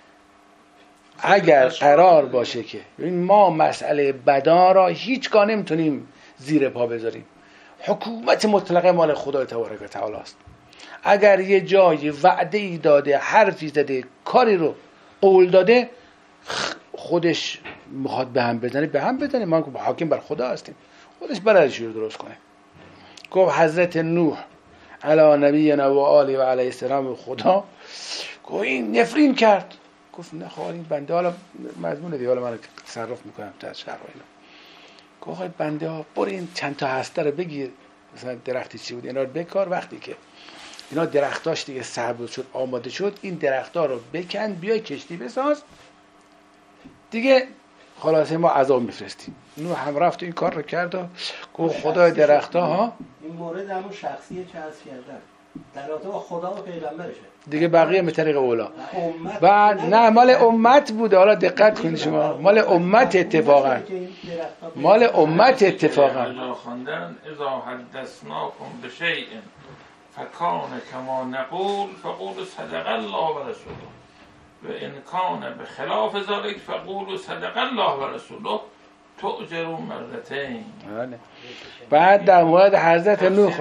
اگر قرار باشه که ما مسئله بدا را هیچگاه نمیتونیم زیر پا بذاریم، حکومت مطلقه مال خدا تبارک و تعالی است. اگر یه جای وعده ای داده، حرفی زده، کاری رو قول داده، خودش میخواد به هم بزنه ما حاکم بر خدا هستیم، خودش بلدش رو درست کنه. گفت حضرت نوح علی نبینا و آله و علیه السلام خدا گفت این نفرین کرد. گفت نه خواهر این بنده حالا مضمونه دیگه، حالا من تصرف میکنم تا از شرق اینا. گفت بنده ها برو این چند تا هسته رو بگیر، مثلا درختی چی بود اینا رو بکار، وقتی که اینا درختاش دیگه سبز شد آماده شد این درختها رو بکن بیای کشتی بساز دیگه خلاصه ما عذاب میفرستیم. نوح هم رفت این کار رو کرد و گفت خدای درختها ها این مورد همون شخصیه که عرض کردن در رابطه با خدا و پیغمبرشه دیگه، بقیه به طریق اولا. بعد نه مال امت بوده، حالا دقت کنید شما، مال امت اتفاقا، مال امت اتفاقا. خواندن اذا حدثناکم بشیء فکان کما نقول فقولوا صدق الله و رسوله و ان کان بخلاف ذلك فقولوا صدق الله و رسوله تؤجروا مرتين. بعد در مورد حضرت نوح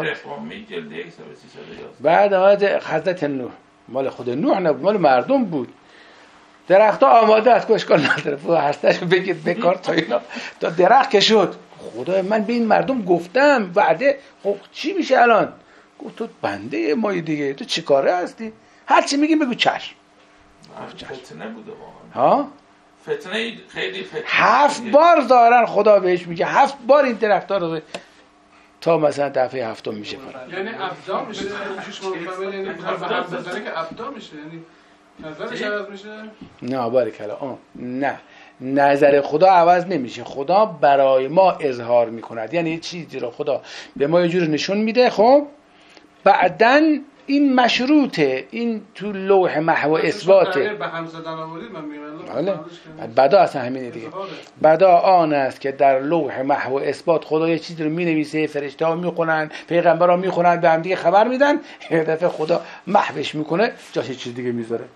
بعد حضرت نوح مال خود نوح نبود، مال مردم بود. درخت‌ها آماده است، اشکال نداره، فوق هستش بگید بکار تا اینا تا درخت که شد. خدای من به این مردم گفتم وعده، خب چی میشه الان؟ گفت تو بنده مایی دیگه، تو چی کاره هستی؟ هر چی میگیم بگو چشم. فتنه بوده واقعا. ها؟ فتنه خیلی فتنه. 7 بار ظاهرا خدا بهش میگه 7 بار این درخت‌ها رو تا مثلا دفعه 7 میشه فرا. یعنی ابدا میشه، شما فهمید یعنی هم بزنه که ابدا میشه، یعنی نظرش عوض میشه؟ نه بارکلا نه، نظر خدا عوض نمیشه. خدا برای ما اظهار میکند، یعنی چیزی رو خدا به ما یه جور نشون میده، خب بعدن این مشروطه، این تو لوح محو اثباته. به هم زدن آورید من میگم حالا بدا اصلا همینه دیگه. بدا آن است که در لوح محو اثبات خدا یه چیزی رو مینویسه، فرشته ها میخونن، پیغمبر ها میخونن، به هم دیگه خبر میدن، یه دفعه خدا محوش میکنه جاش چیز دیگه میذاره.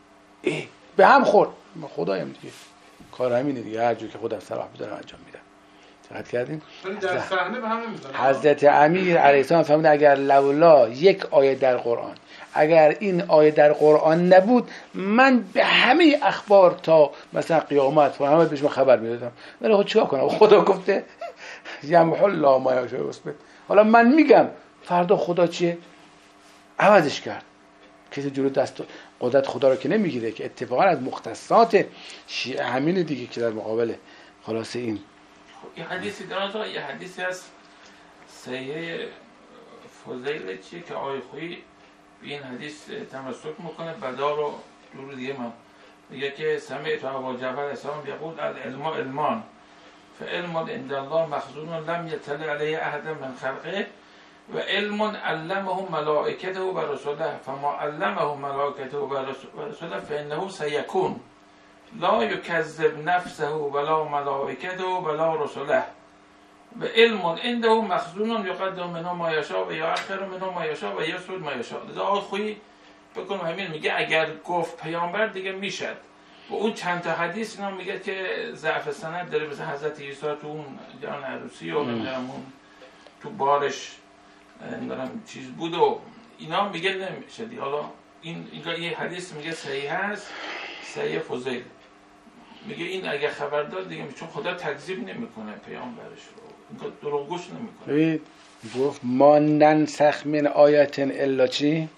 به هم خورد. خدایم دیگه کار همینه دیگه، هر جور که خودم صلاح بدونم انجام میدم. دقت کردین؟ در صحنه به هم نمیذاره. حضرت امیر علیه السلام فرمود اگر لولا یک آیه در قرآن، اگر این آیه در قرآن نبود من به همه اخبار تا مثلا قیامت و همه بهش خبر میدادم. ولی خود چیکار کنم؟ خدا گفته یمحو الله ما یشاء و یثبت. حالا من میگم فردا خدا چیه؟ عوضش کرد. کسی جلو دست قدرت خدا رو که نمیگیره، که اتفاقا از مختصات شیعه همین دیگه که در مقابل خلاصه این یه حدیثی دارن، یه حدیثی از صحیح فضیل چیه که آقای خویی به این حدیث تمسک میکنه. بدا رو دور دیگه من میگه که سمعت ابا جعفر السلام یقول العلم علمان فعلم عند الله مخزون لم یطلع علیه احد من خلقه و علم علمه ملائکته و رسوله فما علمه ملائکته و رسوله فانه سیکون لا یکذب نفسه ولا ملائکته ولا رسوله و علم عنده مخزون یقدم منه ما یشاء و یؤخر منه ما یشاء و یسود ما یشاء. لذا آقای خویی بکنم همین میگه اگر گفت پیامبر دیگه میشد. و اون چند تا حدیث اینا میگه که ضعف سند داره، مثلا حضرت عیسی تو اون جان عروسی و نمیدونم اون تو بارش نمیدونم چیز بود و اینا میگه نمیشه دی. حالا این یه حدیث میگه صحیح هست، صحیح فضیل میگه این اگه خبر داد دیگه، چون خدا تکذیب نمیکنه پیامبرش رو، این دروغگوش نمیکنه. گفت ما ننسخ من آیت الا چی؟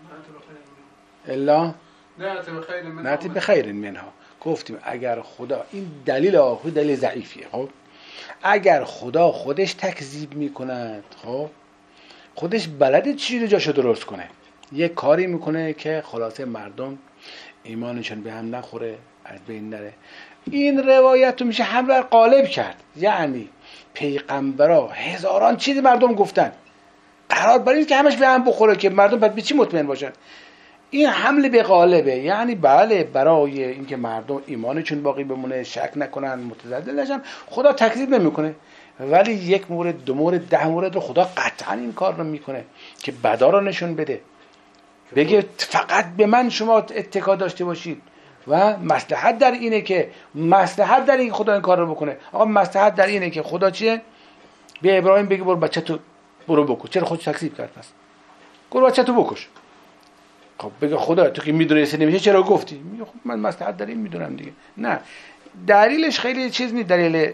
الا نأتی بخیر منها. گفتیم اگر خدا، این دلیل آخر دلیل ضعیفیه، خب اگر خدا خودش تکذیب میکند، خب خودش بلده چی رو جاشو درست کنه، یه کاری میکنه که خلاصه مردم ایمانشون به هم نخوره، از بین نره. این روایت رو میشه همراه قالب کرد، یعنی پیغمبرا هزاران چیز مردم گفتن قرار بر این که همش به هم بخوره که مردم بعد به چی مطمئن باشن. این حمل به قالبه، یعنی بله برای اینکه مردم ایمانشون باقی بمونه، شک نکنن، متزلزل نشن، خدا تکذیب نمیکنه. ولی یک مورد، دو مورد، 10 مورد رو خدا قطعا این کار رو میکنه که بدا رو نشون بده، بگه فقط به من شما اتکا داشته باشید و مصلحت در اینه که خدا این کار رو بکنه. آقا مصلحت در اینه که خدا چیه؟ به ابراهیم بگه برو بچه تو برو بکش. چرا خودش تکذیب کرد؟ پس برو بچه تو بکش. خب بگه خدا تو که میدونستی نمیشه چرا گفتی؟ میگه خب من مصلحت در این میدونم دیگه. نه، دلیلش خیلی چیز نیست، دلیل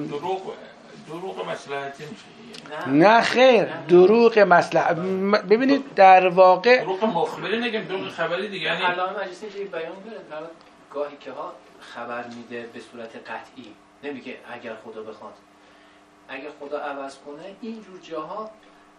دروغ مصلحتی میشه. نه خیر، دروغ مصلحت. ببینید در واقع دروغ مخبری نگیم، دروغ خبری دیگه. یعنی علامه مجلسی اینجوری بیان کرد گاهی که ها خبر میده به صورت قطعی، نمیگه اگر خدا بخواد، اگر خدا عوض کنه. اینجور جاها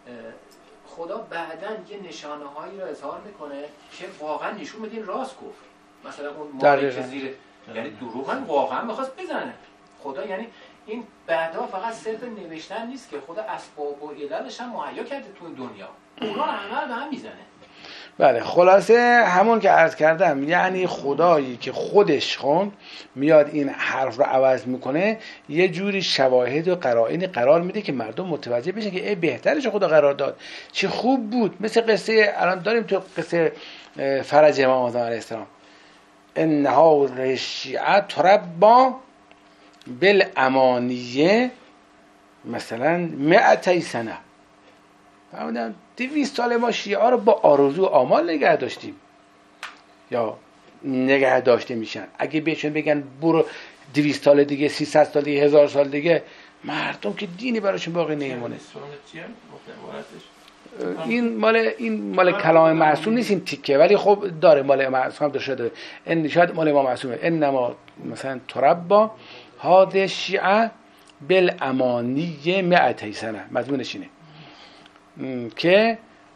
خدا بعداً یه نشانه هایی رو اظهار میکنه که واقعا نشون میده راست گفت. مثلا اون مالی که زیر، یعنی دروغن واقعا میخواست بزنه خدا. یعنی این بعدا فقط صرف نوشتن نیست که خدا اسباب و عللش هم مهیا کرده تو این دنیا، اونا رو همه به هم میزنه. بله، خلاصه همون که عرض کردم، یعنی خدایی که خودش میاد این حرف رو عوض میکنه، یه جوری شواهد و قرائن قرار میده که مردم متوجه بشن که ای بهترش خدا قرار داد، چه خوب بود. مثل قصه الان داریم تو قصه فرج امام اعظم علیه السلام، انها الشیعه تربا بالامانیه مثلا 200 سنه. فرمودن 200 سال ما شیعه رو با آرزو و آمال نگه داشتیم یا نگه داشته میشن. اگه بهشون بگن برو 200 سال دیگه، 300 سال دیگه، 1000 سال دیگه، مردم که دینی براشون باقی نمیمونه. این مال کلام معصوم نیست این تیکه، ولی خب داره مال معصوم هم داره. این شاید مال ما معصومه. انما مثلا تربا هذه الشیعه بالامانی 200 سنه. مضمونش اینه که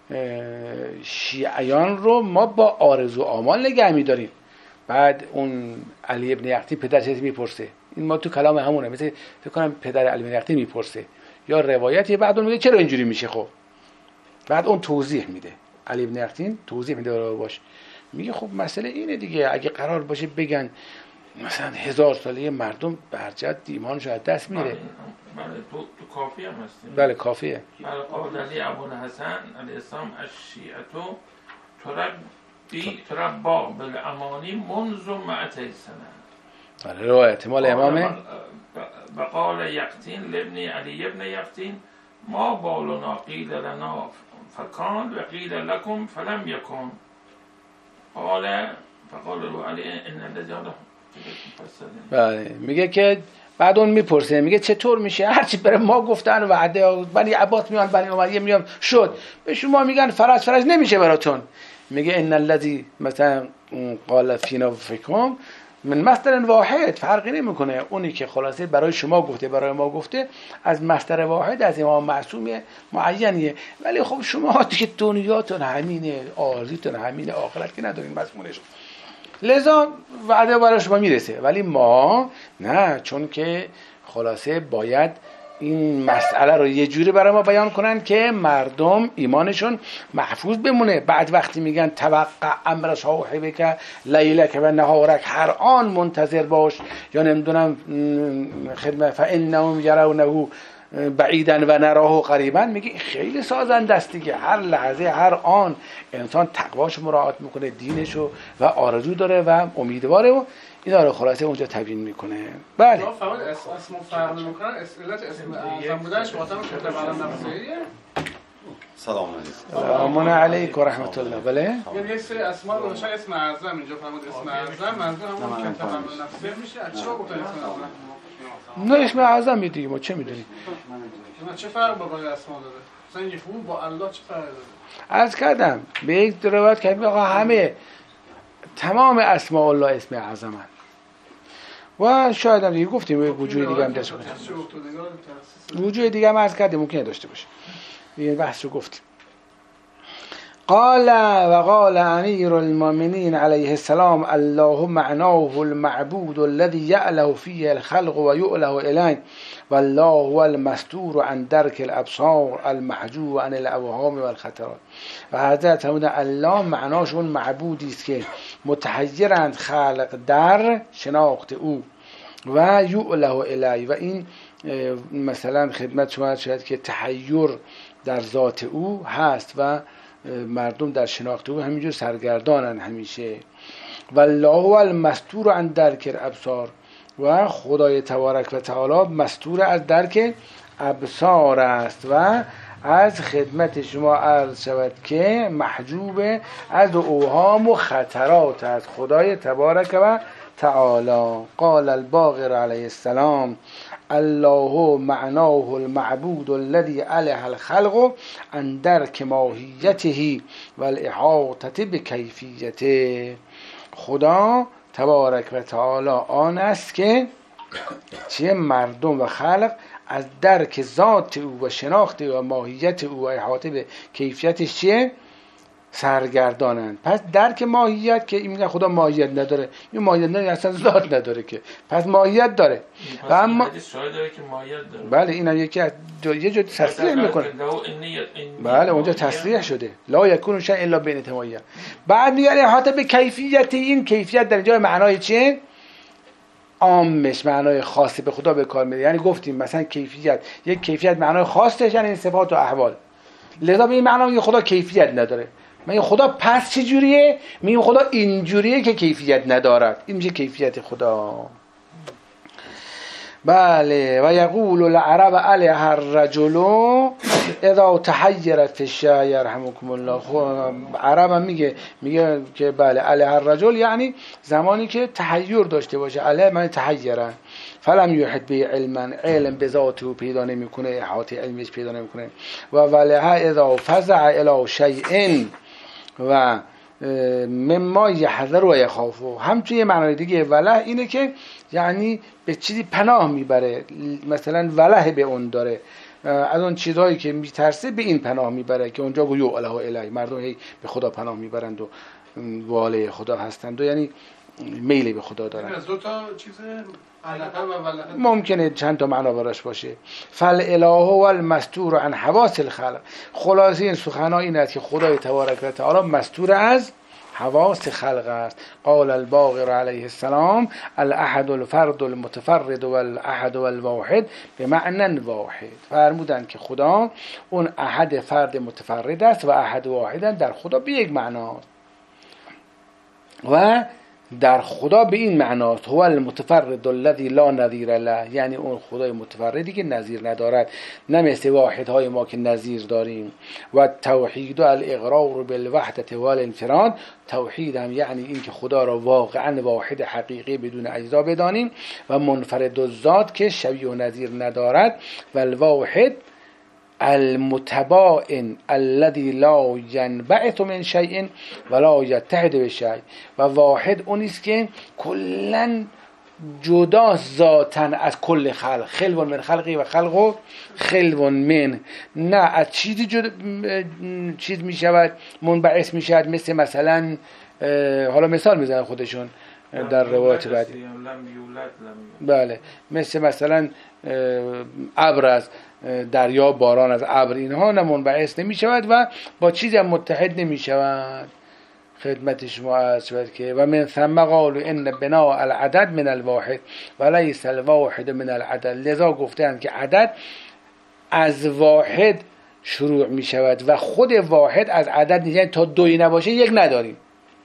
شیعیان رو ما با آرزو آمال نگه می‌داریم. بعد اون علی ابن یقطی پدرش میپرسه، این ما تو کلام همونه، مثل فکر کنم پدر علی ابن یقطی میپرسه یا روایتی، بعد اون میگه چرا اینجوری میشه. خب بعد اون توضیح میده علی بن یقطین توضیح میده برای باش، میگه خب مسئله اینه دیگه، اگه قرار باشه بگن مثلا 1000 ساله مردم برجت ایمانش از دست میره. بله تو کافی هم هستیم. بله کافیه. بله قول علی ابوالحسن علیه السلام الشیعة تربا بالامانی منذ 200 سنه. بله روایت مال امامه. وقال یقطین لابن علی ابن یقطین ما بالنا قیل لنا فکان و قیل لکم فلم یکن فقال علی ان الذی بله میگه که بعد اون میپرسه میگه چطور میشه هرچی برای ما گفتن وعده بنی عباس میان بنی امیه میان شد، به شما میگن فرج نمیشه براتون. میگه ان الذی مثلا قال فینا فیکم من مصدر واحد، فرقی نمیکنه اونی که خلاصه برای شما گفته برای ما گفته از مصدر واحد از امام معصوم معینیه، ولی خب شما دیگه دنیاتون همینه، آرزوتون همینه، آخرت که ندارین مضمونش، لذا وعده برای شما میرسه، ولی ما نه، چون که خلاصه باید این مسئله رو یه جوری برای ما بیان کنن که مردم ایمانشون محفوظ بمونه. بعد وقتی میگن توقع امر صاحبک لیلک و نهارک، هر آن منتظر باش، یا نمیدونم خدمت فانهم یرونه بعیدا و نراه قریبا، میگه خیلی سازنده است دیگه، هر لحظه هر آن انسان تقواش مراعات میکنه، دینشو و آرزو داره و امیدواره و اینا رو خلاصه اونجا تبیین میکنه. بله فقط اسم فرق میکنن، علت اسم اعظم بودنش مطابق کتاب علم نفسیه. سلام علیکم. سلام علیکم و رحمت الله. بله یعنی یه سری اسما رو باشه اسم اعظم اینجا فرمود اسم اعظم منظور همون کتاب علم نفسیه میشه. چرا گفتن اسم اعظم؟ نه اسم اعظم دیگه ما چه میدونیم؟ چه فرق با باقی اسما داره؟ مثلا یه فعول با الله چه فرقی داره؟ عرض کردم به یک روایت که آقا همه تمام اسماء الله اسم اعظمن و شاید هم دیگه گفتیم وجود دیگه هم داشته باشه، وجود دیگه هم عرض کردیم ممکنه داشته باشه، این بحث رو گفتیم. قال امیر المؤمنین علیه السلام الله معناه المعبود الذي يأله فيه الخلق ويؤله إليه والله هو المستور عن درك الابصار المحجوب عن الاوهام والخطرات. و حضرت فرمودن الله معناش اون معبودی است که متحیرند خلق در شناخت او و یؤله الی، و این مثلا خدمت شما شاید که تحیر در ذات او هست و مردم در شناخت او همینجور سرگردانن همیشه. والله هو المستور عن درک الابصار، و خدای تبارک و تعالی مستور از درک ابصار است و از خدمت شما عرض شود که محجوب از اوهام و خطرات از خدای تبارک و تعالی. قال الباقر علیه السلام الله معناه المعبود الذي عليه الخلق عن درك ماهیته والاحاطه بکیفیته. خدا تبارک و تعالی آن است که چه مردم و خلق از درک ذات او و شناخت او و ماهیت او و احاطه به کیفیتش چیه سرگردانند. پس درک ماهیت که این خدا ماهیت نداره، این ماهیت نداره اصلا ذات نداره که، پس ماهیت داره و اما داره که ماهیت داره. بله اینم یکی از یه جور تصریح میکنه. بله اونجا تصریح شده لا یکون شیء الا بین تمایه. بعد میگه احاطه به کیفیت، این کیفیت در جای معنای چیه عامش، معنای خاصی به خدا به کار میره. یعنی گفتیم مثلا کیفیت، یک کیفیت معنای خاصش یعنی صفات و احوال، لذا به این معنا میگه خدا کیفیت نداره. میگه خدا پس چه جوریه؟ میگه خدا اینجوریه که کیفیت ندارد، این میشه کیفیت خدا. بله و یقول العرب علیه الرجل اذا تحیرت فی الشیء یرحمکم الله. عرب هم میگه که بله علیه الرجل یعنی زمانی که تحیر داشته باشه، علیه من تحیره فلم یحط به علم به ذات او پیدا نمیکنه، احاطه علمیش پیدا نمیکنه. و ولها اذا فزع الی شیء و مما یحذر و یخافو. همچنین یه معنای دیگه وله اینه که یعنی به چیزی پناه میبره، مثلا وله به اون داره، از اون چیزهایی که میترسه به این پناه میبره که اونجا گویو اله الی، مردم هی به خدا پناه میبرند و واله خدا هستند و یعنی میلی به خدا دارن. از دو تا چیز علقه و ولقه ممکنه چند تا معنا براش باشه. فالاله و المستور عن حواس الخلق. خلاصه این سخنان این است که خدای تبارک و تعالی مستور از حواس خلق است. قال الباقر علیه السلام الاحد الفرد المتفرد والاحد والواحد به معنی واحد. فرمودند که خدا اون احد فرد متفرد است و احد واحد در خدا به یک معناست و در خدا به این معناست هو المتفرد الذی لا نظیر له، یعنی اون خدای متفردی که نظیر ندارد، نه مثل واحدهای ما که نظیر داریم. و توحید و الاقرار بالوحدت و الانفراد، توحید هم یعنی این که خدا را واقعا واحد حقیقی بدون اجزا بدانیم و منفرد الذات که شبیه و نظیر ندارد. و الواحد المتباین الذی لا ینبعث من شیء ولا یتحد بشیء. و واحد اون است که کلا جدا ذاتاً از کل خلق، خلو من خلقی و خلق خلو من، نه از چیزی چیز می شود منبعث می شود، مثلا حالا مثال میزنن خودشون در روایت بعدی، بله، مثلا ابر از دریا، باران از ابر، اینها نه منبعث نمی شود و با چیزی هم متحد نمی شود. خدمت شما عرض شود که و من ثم قالوا ان بناء العدد من الواحد وليس الواحد من العدد. لذا گفتند که عدد از واحد شروع می شود و خود واحد از عدد نیست، یعنی تا دوی نباشه یک نداریم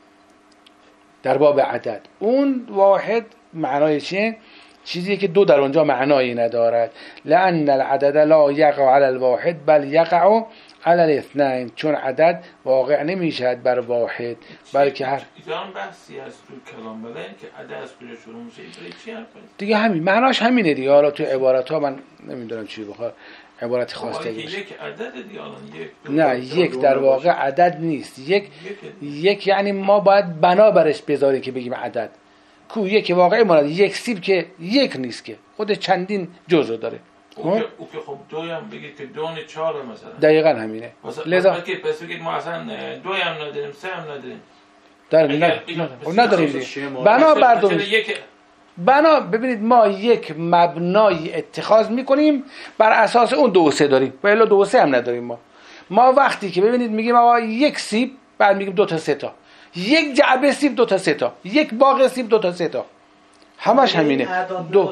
در باب عدد. اون واحد معنای چیه؟ چیزی که دو در اونجا معنایی ندارد. لأن العدد لا یقع علی الواحد بل یقع علی الاثنین، چون عدد واقع نمیشد بر واحد بلکه هر ایران بحثی از تو کلام بله که عدد از کجا شروع میشه چی حرف دیگه همین معناش همینه دیگه. حالا تو عبارات ها من نمیدونم چی بخواد عبارت خواسته باشه. یک عدد دیگه نه یک در واقع عدد نیست. یک یعنی ما باید بنا برش بذاریم که بگیم عدد. کو یک واقعی ماند، یک سیب که یک نیست که خود چندین جزء داره. او که خب دوی هم بگید که دون چهار مثلا دقیقا همینه. لذا پس بگید ما اصلا دوی هم نداریم، سه هم نداریم، نداریم. بنا برداریم. بنا ببینید ما یک مبنای اتخاذ میکنیم بر اساس اون دو و سه داریم و الا دو و سه هم نداریم. ما وقتی که ببینید میگیم آقا یک سیب، بعد میگیم دو تا سه تا، یک جعبه سیب دو تا سه تا، یک باغ سیب دو تا سه تا، همش همینه. دو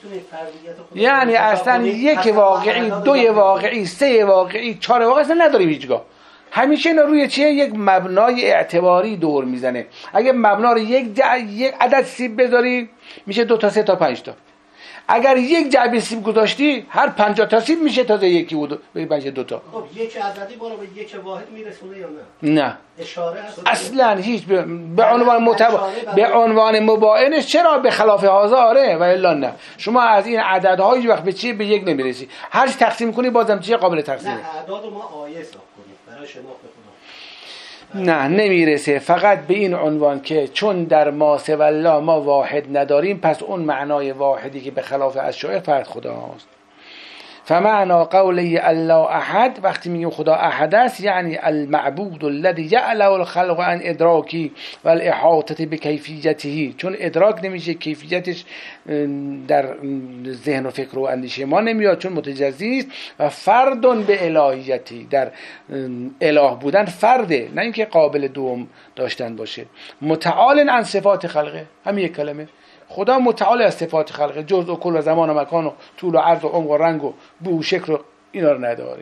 یعنی اصلا یک واقعی، دوی واقعی، سه واقعی، چهار واقعی اصلا نداریم هیچگاه. همیشه اینا روی چیه؟ یک مبنای اعتباری دور میزنه. اگه مبنا رو یک عدد سیب بذاری میشه دو تا سه تا پنج تا. اگر یک جعبه سیب گذاشتی هر 50 تا سیب میشه تازه یکی بود بشه دو تا. خب یک عددی بالا به یک واحد میرسونه یا نه؟ نه اشاره اصلا هیچ به عنوان به عنوان مباینش چرا به خلاف هذا آره و الا نه. شما از این عددها هیچ وقت به چی به یک نمیرسی. هر چی تقسیم کنی بازم چیه قابل تقسیمه. نه اعداد ما آیه حساب کنید برای شناخت خدا. نه نمیرسه. فقط به این عنوان که چون در ما سوی الله ما واحد نداریم، پس اون معنای واحدی که به خلاف اشاعره فرد خداست. فمعنى قوله الله احد، وقتی میگیم خدا احد است یعنی المعبود الذي يعلو الخلق عن ادراکی و الاحاطه بکیفیته، چون ادراک نمیشه، کیفیتش در ذهن و فکر و اندیشه ما نمیاد چون متجزی نیست. و فرد به الهیتی، در اله بودن فرده، نه اینکه قابل دوم داشتن باشه. متعال عن صفات خلقه، همین یک کلمه. خدا متعال از صفات خلقه، جزء و کل و زمان و مکان و طول و عرض و عمق و رنگ و بو و شکل و اینا رو نداره.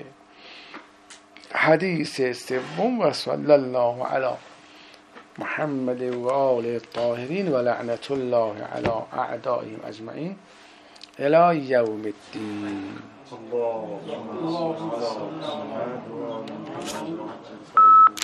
حدیث سوم و صلی الله علی محمد و آل الطاهرین و لعنت الله علی اعدائهم اجمعین الی یوم الدین.